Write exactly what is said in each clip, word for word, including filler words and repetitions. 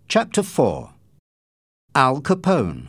Chapter four. Al Capone.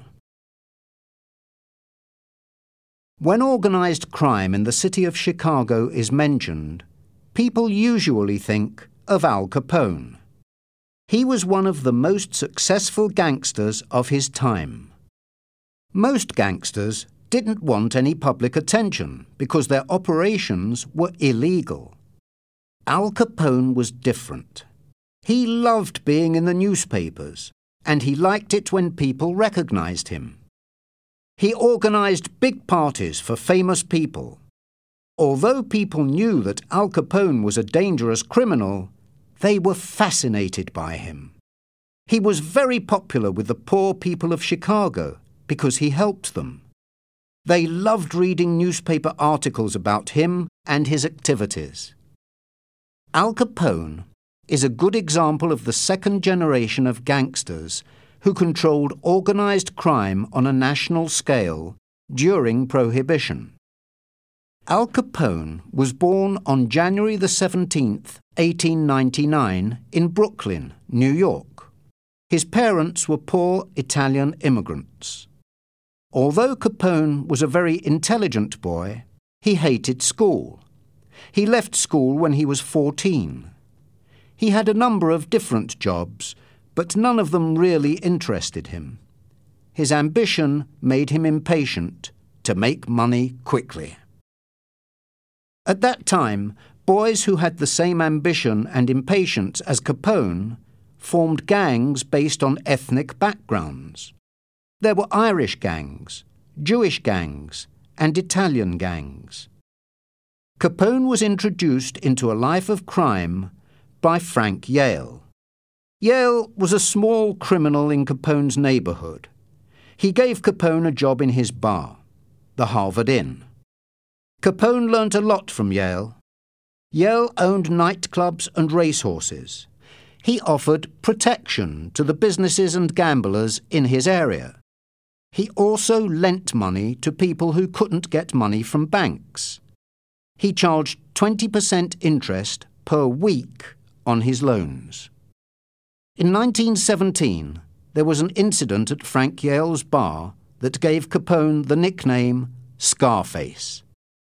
When organized crime in the city of Chicago is mentioned, people usually think of Al Capone. He was one of the most successful gangsters of his time. Most gangsters didn't want any public attention because their operations were illegal. Al Capone was different. He loved being in the newspapers, and he liked it when people recognized him. He organized big parties for famous people. Although people knew that Al Capone was a dangerous criminal, they were fascinated by him. He was very popular with the poor people of Chicago because he helped them. They loved reading newspaper articles about him and his activities. Al Capone is a good example of the second generation of gangsters who controlled organized crime on a national scale during Prohibition. Al Capone was born on January the seventeenth, eighteen ninety-nine, in Brooklyn, New York. His parents were poor Italian immigrants. Although Capone was a very intelligent boy, he hated school. He left school when he was fourteen. He had a number of different jobs, but none of them really interested him. His ambition made him impatient to make money quickly. At that time, boys who had the same ambition and impatience as Capone formed gangs based on ethnic backgrounds. There were Irish gangs, Jewish gangs, and Italian gangs. Capone was introduced into a life of crime by Frank Yale. Yale was a small criminal in Capone's neighborhood. He gave Capone a job in his bar, the Harvard Inn. Capone learnt a lot from Yale. Yale owned nightclubs and racehorses. He offered protection to the businesses and gamblers in his area. He also lent money to people who couldn't get money from banks. He charged twenty percent interest per week on his loans. In nineteen seventeen, there was an incident at Frank Yale's bar that gave Capone the nickname Scarface.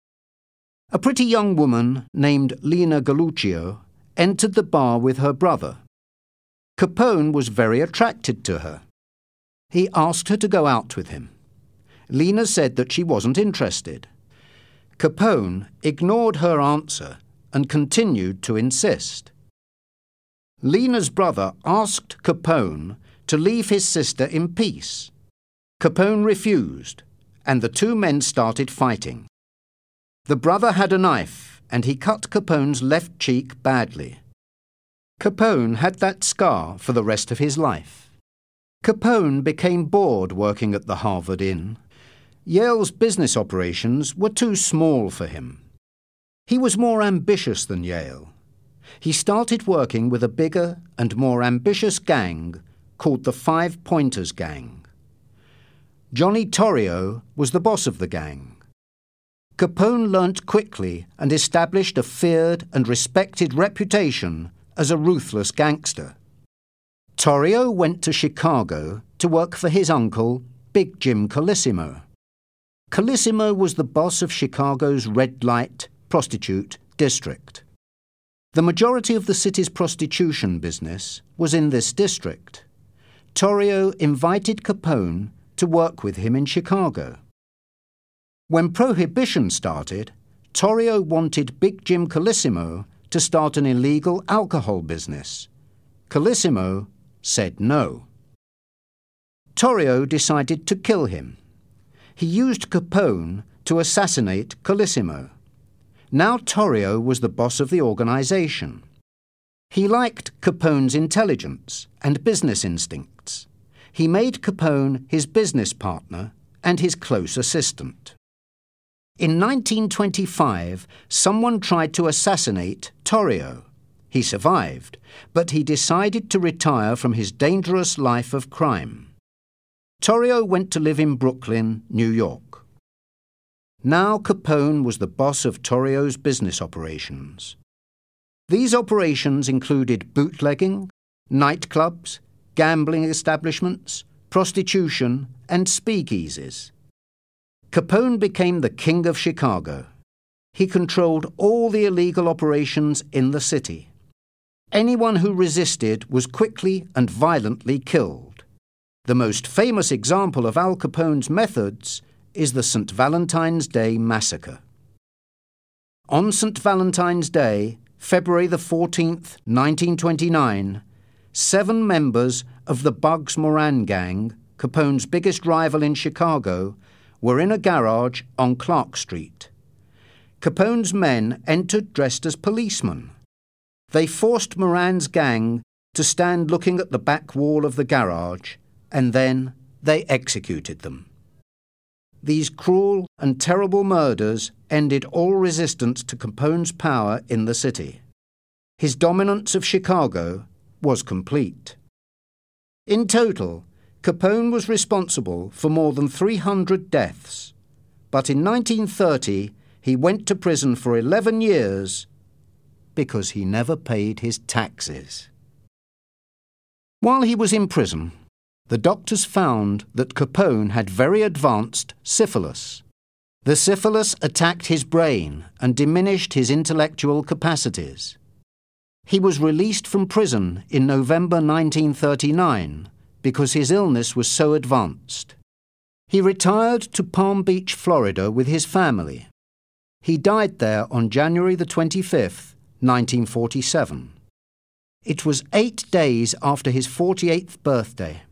A pretty young woman named Lena Galluccio entered the bar with her brother. Capone was very attracted to her. He asked her to go out with him. Lena said that she wasn't interested. Capone ignored her answer and continued to insist. Lena's brother asked Capone to leave his sister in peace. Capone refused, and the two men started fighting. The brother had a knife, and he cut Capone's left cheek badly. Capone had that scar for the rest of his life. Capone became bored working at the Harvard Inn. Yale's business operations were too small for him. He was more ambitious than Yale. He started working with a bigger and more ambitious gang called the Five Pointers Gang. Johnny Torrio was the boss of the gang. Capone learnt quickly and established a feared and respected reputation as a ruthless gangster. Torrio went to Chicago to work for his uncle, Big Jim Colosimo. Colosimo was the boss of Chicago's red light prostitute district. The majority of the city's prostitution business was in this district. Torrio invited Capone to work with him in Chicago. When Prohibition started, Torrio wanted Big Jim Colosimo to start an illegal alcohol business. Colosimo said no. Torrio decided to kill him. He used Capone to assassinate Colosimo. Now Torrio was the boss of the organization. He liked Capone's intelligence and business instincts. He made Capone his business partner and his close assistant. In nineteen twenty-five, someone tried to assassinate Torrio. He survived, but he decided to retire from his dangerous life of crime. Torrio went to live in Brooklyn, New York. Now Capone was the boss of Torrio's business operations. These operations included bootlegging, nightclubs, gambling establishments, prostitution, and speakeasies. Capone became the king of Chicago. He controlled all the illegal operations in the city. Anyone who resisted was quickly and violently killed. The most famous example of Al Capone's methods is the Saint Valentine's Day Massacre. On Saint Valentine's Day, February the fourteenth, nineteen twenty-nine, seven members of the Bugs Moran gang, Capone's biggest rival in Chicago, were in a garage on Clark Street. Capone's men entered dressed as policemen. They forced Moran's gang to stand looking at the back wall of the garage, and then they executed them. These cruel and terrible murders ended all resistance to Capone's power in the city. His dominance of Chicago was complete. In total, Capone was responsible for more than three hundred deaths, but in nineteen thirty he went to prison for eleven years because he never paid his taxes. While he was in prison, the doctors found that Capone had very advanced syphilis. The syphilis attacked his brain and diminished his intellectual capacities. He was released from prison in November nineteen thirty-nine because his illness was so advanced. He retired to Palm Beach, Florida with his family. He died there on January the twenty-fifth, nineteen forty-seven. It was eight days after his forty-eighth birthday.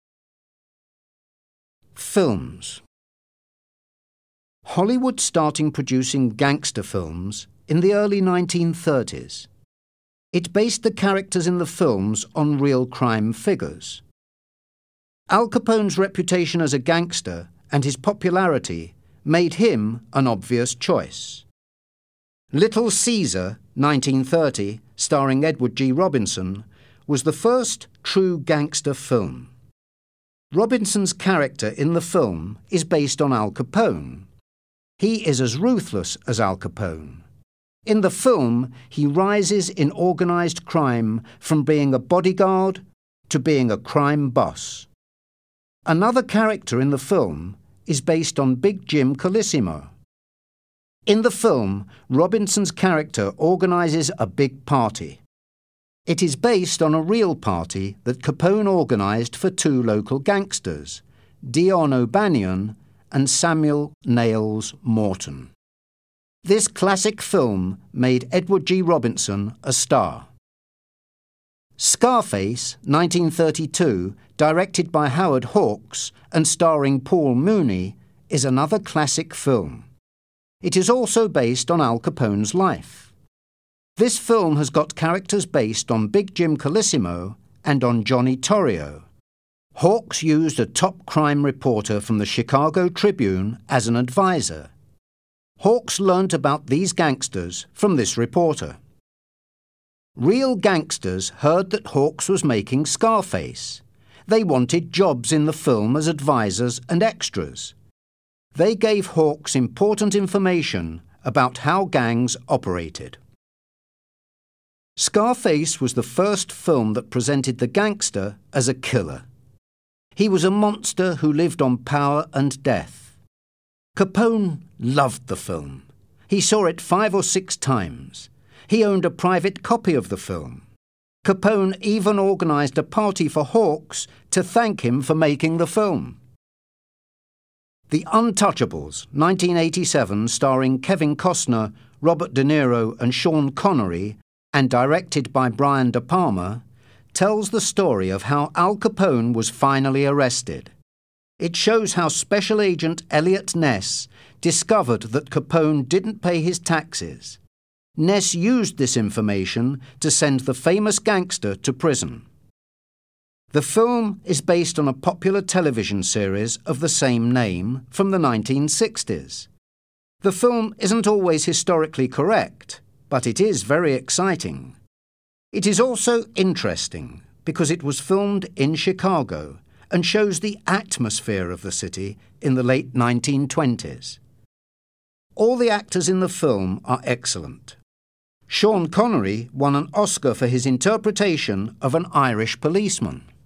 Films. Hollywood starting producing gangster films in the early nineteen thirties. It based the characters in the films on real crime figures. Al Capone's reputation as a gangster and his popularity made him an obvious choice. Little Caesar, nineteen thirty, starring Edward G. Robinson, was the first true gangster film. Robinson's character in the film is based on Al Capone. He is as ruthless as Al Capone. In the film, he rises in organized crime from being a bodyguard to being a crime boss. Another character in the film is based on Big Jim Colosimo. In the film, Robinson's character organizes a big party. It is based on a real party that Capone organized for two local gangsters, Dion O'Banion and Samuel Nails Morton. This classic film made Edward G. Robinson a star. Scarface, nineteen thirty-two, directed by Howard Hawks and starring Paul Mooney, is another classic film. It is also based on Al Capone's life. This film has got characters based on Big Jim Colosimo and on Johnny Torrio. Hawks used a top crime reporter from the Chicago Tribune as an advisor. Hawks learnt about these gangsters from this reporter. Real gangsters heard that Hawks was making Scarface. They wanted jobs in the film as advisors and extras. They gave Hawks important information about how gangs operated. Scarface was the first film that presented the gangster as a killer. He was a monster who lived on power and death. Capone loved the film. He saw it five or six times. He owned a private copy of the film. Capone even organized a party for Hawks to thank him for making the film. The Untouchables, nineteen eighty-seven, starring Kevin Costner, Robert De Niro and Sean Connery, and directed by Brian De Palma, tells the story of how Al Capone was finally arrested. It shows how Special Agent Elliot Ness discovered that Capone didn't pay his taxes. Ness used this information to send the famous gangster to prison. The film is based on a popular television series of the same name from the nineteen sixties. The film isn't always historically correct, but it is very exciting. It is also interesting because it was filmed in Chicago and shows the atmosphere of the city in the late nineteen twenties. All the actors in the film are excellent. Sean Connery won an Oscar for his interpretation of an Irish policeman.